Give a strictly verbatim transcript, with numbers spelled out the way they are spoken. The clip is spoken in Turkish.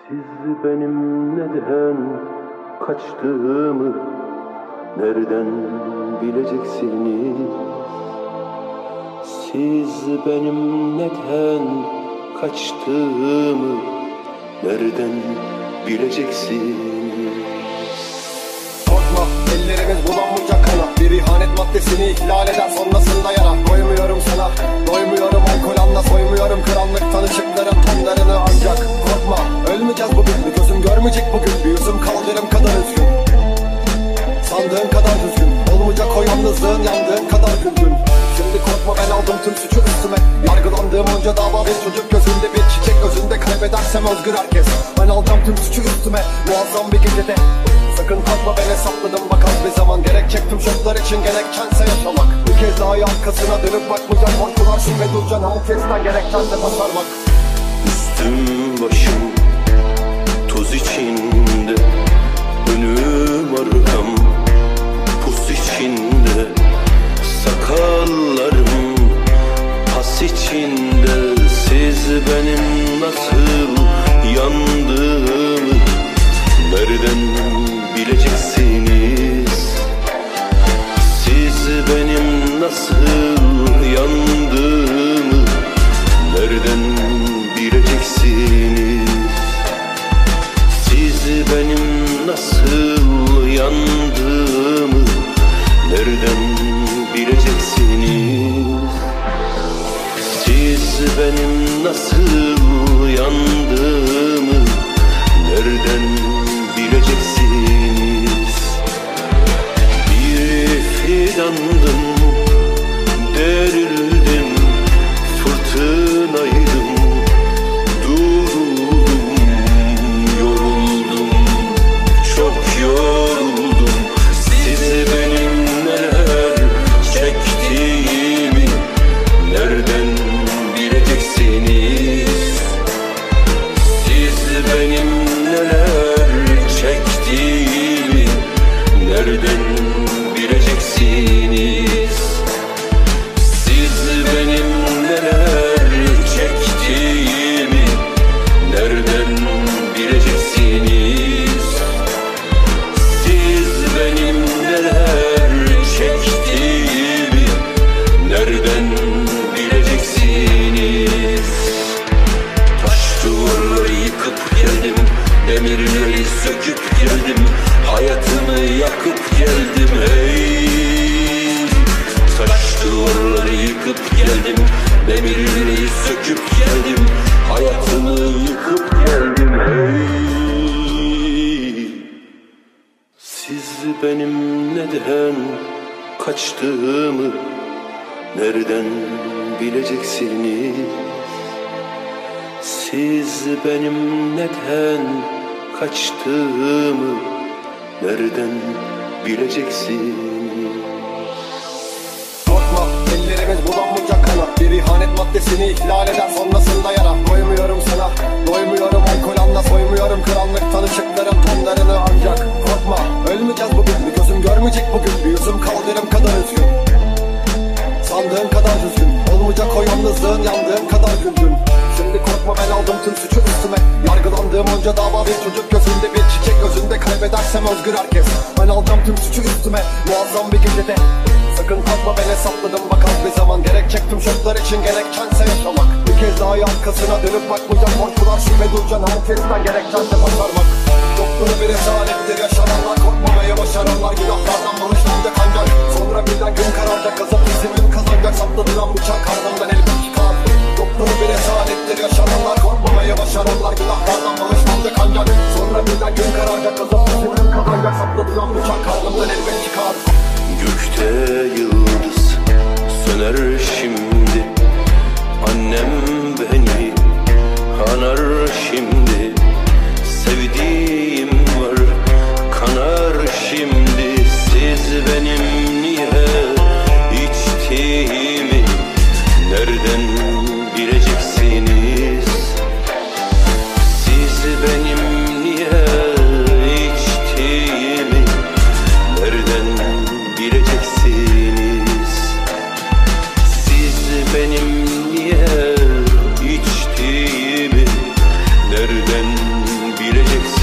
Siz benim neden kaçtığımı nereden bileceksiniz? Siz benim neden kaçtığımı nereden bileceksiniz? Korkma, ellerimiz bulanmayacak kana. Bir ihanet maddesini ihlal eder, sonrasında yara. Doymuyorum sana, doymuyorum alkol anla. Soymuyorum karanlık tanışıkların tonlarını ancak. Korkma, ölmeyeceğiz bugün. Bir gözüm görmeyecek bugün. Bir yüzüm kaldırım kadar üzgün. Sandığın kadar düzgün. Olmayacak o yalnızlığın, yandığın kadar güldün. Şimdi korkma, ben aldım tüm suçu üstüme. Yargılandığım onca dava, bir çocuk gözünde, bir çiçek gözünde. Kaybedersem özgür herkes. Ben aldım tüm suçu üstüme, muazzam bir gecede. Sakın korkma, ben hesapladım bak az bir zaman. Gerek çektim şoklar için, gerekçense yaşamak. Bir kez daha arkasına dönüp bakmayacak. Korkular şüphe duracaksın, herkesten gerekçense tasarmak. Üstüm başım toz içinde, önüm arkam pus içinde. Sakallarım pas içinde. Siz benim nasıl yandığımı nereden bileceksiniz? Siz benim nasıl yandığımı nereden bileceksiniz? Siz benim nasıl yandığımı nereden bileceksiniz? Siz benim nasıl yandığımı nereden bileceksiniz? Bir fidandım, derildim, fırtınaydım, duruldum, yoruldum, çok yoruldum. Siz benim neler çektiğimi nereden bileceksiniz? Siz benim neler çektiğimi nereden bileceksiniz? Siz benim neler çektiğimi nereden bileceksiniz? Siz benim neler çektiğimi nereden bileceksiniz? Taş duvarları yıkıp geldim, demirleri söküp geldim, hayatımı yakıp geldim hey. Taş duvarları yıkıp geldim, demirleri söküp geldim, hayatımı yıkıp geldim hey. Siz benim neden kaçtığımı nereden bileceksiniz? Siz benim neden kaçtığımı nereden bileceksiniz? Korkma, ellerimiz bulanmayacak kana. Bir ihanet maddesini ihlal eder, sonrasında yara. Doymuyorum sana, doymuyorum alkol anla. Soymuyorum karanlık tanışıkların tonlarını ancak. Korkma, ölmeyeceğiz bugün. Bir gözüm görmeyecek bugün. Bir yüzüm kaldırım kadar üzgün. Sandığın kadar düzgün. Olmayacak o yalnızlığın, yandığın kadar güldün. Şimdi korkma, ben aldım tüm suçu üstüme. Yargılandığım onca dava, bir çocuk gözünde, bir çiçek gözünde. Kaybedersem özgür herkes. Ben aldım tüm suçu üstüme, muazzam bir gecede. Sakın korkma, ben hesapladım bak az bir zaman. Gerek çektim şoklar için, gerekçense yaşamak. Bir kez daha arkasına dönüp bakmayacak. Korkular şüphe duracaksın, herkesten gerekçense tasarmak. Yokluğu bir esarettir yaşananlar. Korkmamaya başaranlar, günahlardan bağışlanacak ancak. Sonra birden gün kararacak, kazap izimin kazanacak. Sapladıran bıçak karnımdan elbet çıkar. Yokluğu bir esarettir yaşananlar. Korkmamaya başaranlar, günahlardan bağışlanacak ancak. Sonra birden gün kararacak, kazap izimin kazanacak. Sapladıran bıçak karnımdan elbet çıkar. Gökte yıldız söner şimdi, annem beni anar şimdi. Sevdiğim var kanar şimdi. Siz benim niye içtiğimi nereden bileceksiniz? Siz benim niye içtiğimi nereden bileceksiniz? bileceksin.